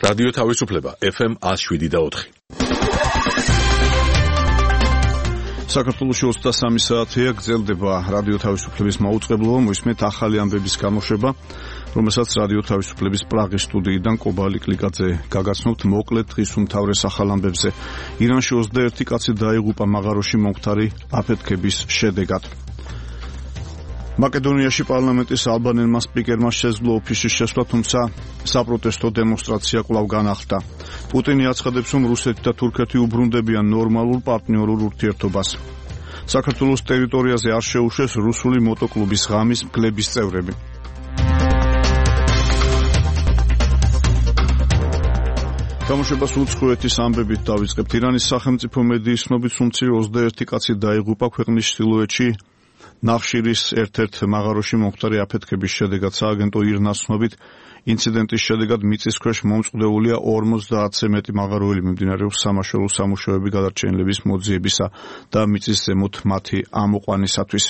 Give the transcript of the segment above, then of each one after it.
რადიო თავისუფლება FM 107.4. საქართველოში 23 საათია გრძელდება რადიო თავისუფლების მაუწყებლობა, მოისმენთ ახალი ამბების გამოშვება, რომელსაც რადიო თავისუფლების პრაღის სტუდიიდან კობალი კლიკაძე გაგაცნობთ. მოკლედ დღის უმთავრეს ახალ ამბებზე. ირანში 21 კაცი დაიღუპა მაღაროში მომხდარი აფეთქების შედეგად. მაკედონიაში პარლამენტის ალბანელმა სპიკერმა შეძლო ოფისის შესვლა, თუმცა საპროტესტო დემონსტრაცია კვლავ განახლდა. პუტინი აცხადებს, რომ რუსეთი და თურქეთი უბრუნდებიან ნორმალურ პარტნიორულ ურთიერთობას. საქართველოს ტერიტორიაზე არ შეუშვეს რუსული მოტოკლუბის ღამის მგლების წევრები. გამოშვებას უცხოეთის ამბებით დავიწყებთ. ირანის სახელმწიფო მედიის ცნობით, უმცირე 21 კაცი დაიღუპა ქვეყნის ჩრდილოეთში ნახშირის ერთ-ერთ მაღაროში მომხდარი აფეთქების შედეგად. სააგენტო ირნას ცნობით, ინციდენტის შედეგად მიწის ქვეშ მომწყვდეულია 50-ზე მეტი მაღაროელი. მიმდინარეობს სამაშველო სამუშაოები გადარჩენილების მოძიებისა და მიწის ზემოთ მათი ამოყვანისათვის.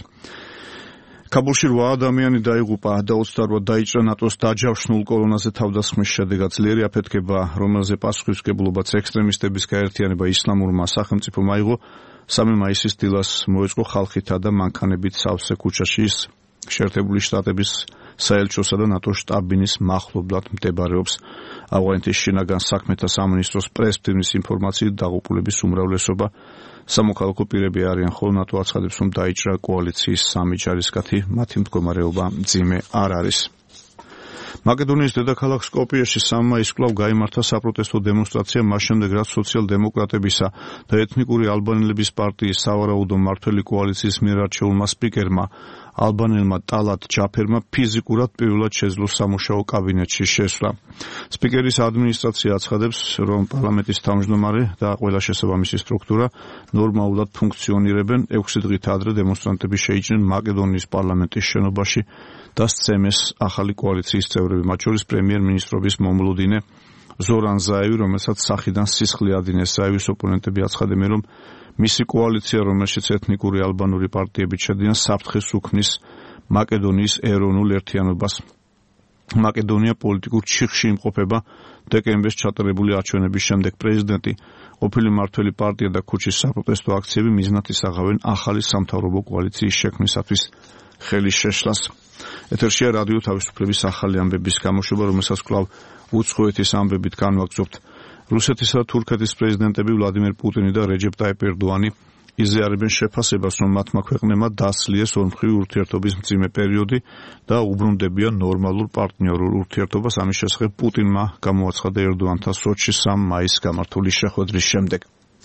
კაბულში 8 ადამიანი დაიღუპა და 28 დაიჭრა ნატოს დაჯავშნულ კოლონაზე თავდასხმის შედეგად. ძლიერი აფეთქება, რომელზე პასუხისმგებლობაც ექსტრემისტების გაერთიანება ისლამურმა სახელმწიფომ აიღო, 3 მაისის დილას მოეწყო ხალხითა და მანქანებით სავსე ქუჩაში. შეერთებული შტატების საელჩოსა და ნატოს შტაბ-ბინის მახლობლად მდებარეობს. ავღანეთის შინაგან საქმეთა სამინისტროს პრეს-ფირმის ინფორმაციით, დაღუპულების უმრავლესობა სამოქალაქო პირები არიან, ხოლო ნატო აცხადებს, რომ დაიჭრა კოალიციის 3 ჯარისკაცი, მათი მდგომარეობა მძიმე არ არის. მაკედონიის დედაქალაქ სკოპიეში 3 მაისს კვლავ გაიმართა საპროტესტო დემონსტრაცია, მას შემდეგ რაც სოციალ-დემოკრატებისა და ეთნიკური ალბანელების პარტიის სავარაუდო მმართველი კოალიციის მიერ არჩეულმა სპიკერმა ალბანელმა ტალატ ჯაფერმა ფიზიკურად პირველად შეძლო სამუშაო კაბინეტში შესვლა. სპიკერის ადმინისტრაცია აცხადებს, რომ პარლამენტის თავმჯდომარე და ყველა შესაბამისი სტრუქტურა ნორმალურად ფუნქციონირებენ. 6 დღით ადრე დემონსტრანტები შეიჭრნენ მაკედონიის პარლამენტის შენობაში და სცემეს ახალი კოალიციის წევრები, მათ შორის პრემიერ-მინისტრობის მომლუდინე ზორან ზაევი, რომელსაც სახიდან სისხლი ადინეს. ზაევის ოპონენტები აცხადებენ, რომ მისი კოალიცია, რომელშიც ეთნიკური ალბანური პარტიები შედიან, საფრთხეს უქმნის მაკედონიის ეროვნულ ერთიანობას. მაკედონია პოლიტიკურ ჩიხში იმყოფება. დეკემბერს ჩატარებული არჩევნების შემდეგ პრეზიდენტი, ყოფილი მმართველი პარტია და ქუჩის საპროტესტო აქციები მიზნად ისაღავენ ახალი სამთავრობო კოალიციის შექმნისათვის ხელის შეშლას. ეთერშია რადიო თავისუფლების ახალი ამბების გამოშვება, რომელსაც კვლავ უცხოეთის ამბებით განვაგრძობთ. რუსეთისა და თურქეთის პრეზიდენტები ვლადიმერ პუტინი და რეჯეპ ტაიპ ერდოანი იზიარებენ შეფასებას, რომ მათმა ქვეყნებმა დასლიეს ორმხრივი ურთიერთობის მძიმე პერიოდი და უბრუნდებიან ნორმალურ პარტნიორულ ურთიერთობას. ამის შესახებ პუტინმა გამოაცხადა ერდოანთან სოჩში 3 მაისს გამართული შეხვედრის შემდეგ.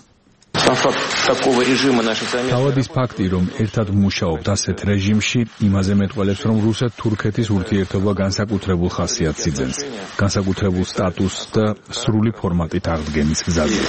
თავად ის ფაქტი, რომ ერთად ვმუშაობთ ასეთ რეჟიმში, იმაზე მეტყველებს, რომ რუსეთ-თურქეთის ურთიერთობა განსაკუთრებულ ხასიათს იძენს, განსაკუთრებულ სტატუსს და სრული ფორმატით აღდგენის გზაზე.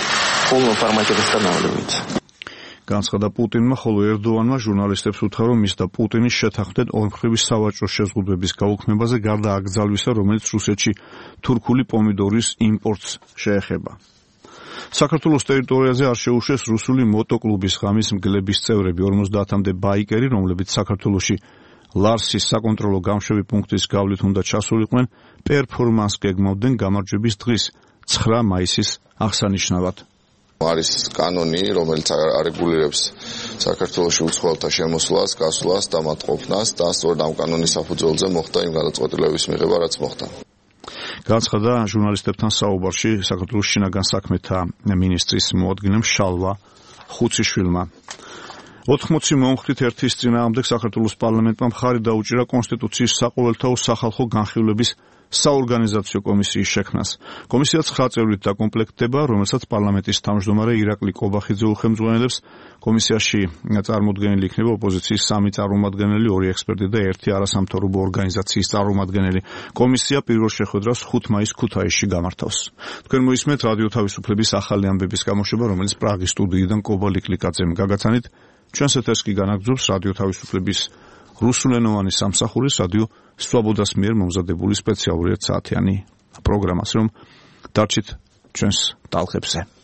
განცხადა პუტინმა, ხოლო ერდოანმა ჟურნალისტებს უთხრა, რომ ის და პუტინი შეთანხმდნენ ორმხრივი სავაჭრო შეზღუდვების გაუქმებაზე, გარდა აკრძალვისა, რომელიც რუსეთში თურქული პომიდორის იმპორტს შეეხება. საქართველოს ტერიტორიაზე არ შეუშვეს რუსული მოტოკლუბის ღამის მგლების წევრები. 50-მდე ბაიკერი, რომლებიც საქართველოში ლარსის საკონტროლო გამშვები პუნქტის გავლით უნდა ჩასულიყვნენ, პერფორმანს გეგმავდნენ გამარჯვების დღის 9 მაისის აღსანიშნავად. არის კანონი, რომელიც არეგულირებს საქართველოში უცხოელთა შემოსვლას, გასვლას და მათ ყოფნას და სწორედ ამ კანონის საფუძველზე მოხდა იმ გადაწყვეტილების მიღება, რაც მოხდა. განცხადა ჟურნალისტებთან საუბარში საქართველოს შინაგან საქმეთა მინისტრის მოადგილემ შალვა ხუციშვილმა. 80 მომხრით ერთის წინააღმდეგ საქართველოს პარლამენტმა მხარი დაუჭირა კონსტიტუციის საყოველთაო სახალხო განხილვების საორგანიზაციო კომისიის შექმნას. კომისია 9 წევრით დაკომპლექტდება, რომელსაც პარლამენტის თავმჯდომარე ირაკლი კობახიძე უხელმძღვანელებს. კომისიაში წარმოდგენილი იქნება ოპოზიციის 3 წარმომადგენელი, 2 ექსპერტი და 1 არასამთავრობო ორგანიზაციის წარმომადგენელი. კომისია პირველ შეხვედრას 5 მაისს ქუთაისში გამართავს. თქვენ მოისმენთ რადიო თავისუფლების ახალი ამბების გამოშვება, რომელიც პრაღის სტუდიიდან კობალი კლიკაძემ გაგაცანით. ჩვენს ეთერს კი განაგრძობს რადიო თავისუფლების რუსულენოვანი სამსახურის რადიო სვაბოდას მიერ მომზადებული სპეციალური 1 საათიანი პროგრამას, რომ დარჩით ჩვენს ტალღებზე.